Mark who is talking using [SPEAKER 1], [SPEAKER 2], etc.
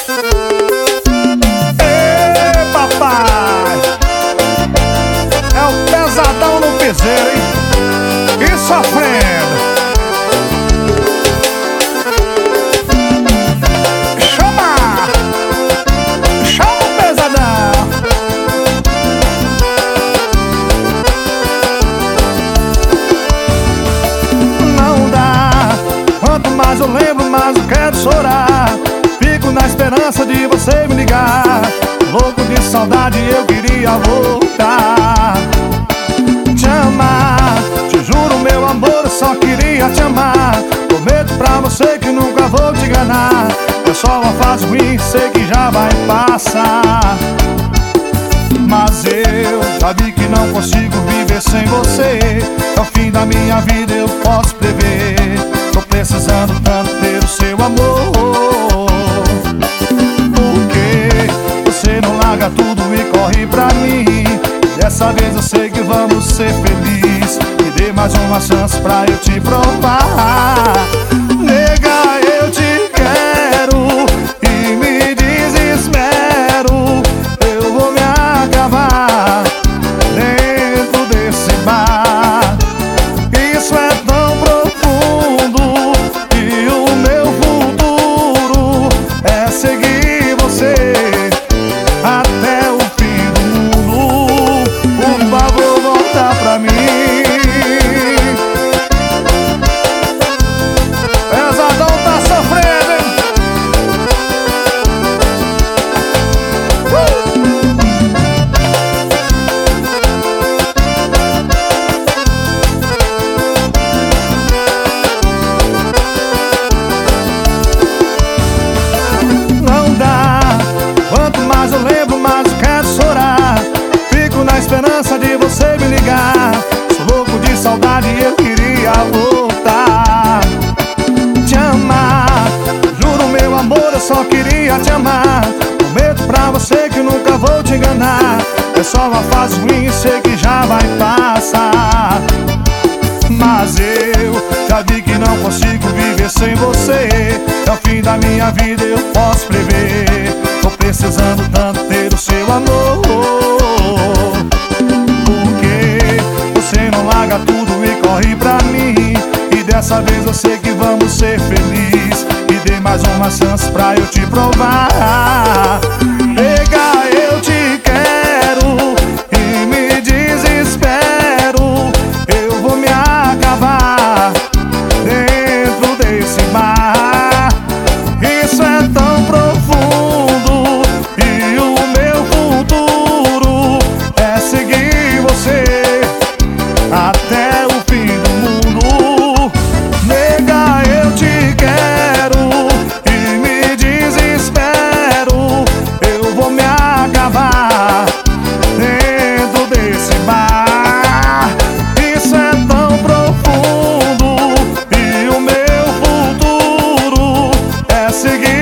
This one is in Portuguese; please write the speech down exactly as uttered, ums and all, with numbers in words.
[SPEAKER 1] Ê, papai! É o pesadão no piseiro, hein? E sofrendo. Chama! Chama o pesadão! Não dá. Quanto mais eu lembro, mais eu quero chorar. Fico na esperança de você me ligar. Louco de saudade, eu queria voltar. Te amar, te juro meu amor, eu só queria te amar. Prometo pra você que nunca vou te enganar. É só uma fase ruim, sei que já vai passar. Mas eu já vi que não consigo viver sem você. É o fim da minha vida, eu posso prever. Tô precisando tanto ter o seu amor. Porque você não larga tudo e corre pra mim. Dessa vez eu sei que vamos ser felizes. Me dê mais uma chance pra eu te provar. Nega, eu te quero e me desespero. Eu vou me acabar dentro desse bar. Isso é tão profundo e o meu futuro é seguir você até o fim do mundo. Por favor, volta pra mim. Pesadão tá sofrendo, hein? Uh! Não dá. Quanto mais eu lembro, mais eu quero chorar. Fico na esperança de você me ligar. Sou louco de saudade e eu queria voltar. Te amar, juro meu amor, eu só queria te amar. Prometo pra você que nunca vou te enganar. É só uma fase ruim, sei que já vai passar. Mas eu já vi que não consigo viver sem você. É o fim da minha vida, eu posso prever. Tô precisando tanto ter o seu amor. Porque você não larga tudo e corre pra mim. E dessa vez eu sei que vamos ser felizes. Me dê mais uma chance pra eu te provar. Nega, eu te quero e me desespero. Eu vou me acabar dentro desse mar. Isso é tão profundo e o meu futuro é seguir você até o fim do mundo. Nega, eu te quero e me desespero. Eu vou me acabar dentro desse mar. Isso é tão profundo e o meu futuro é seguir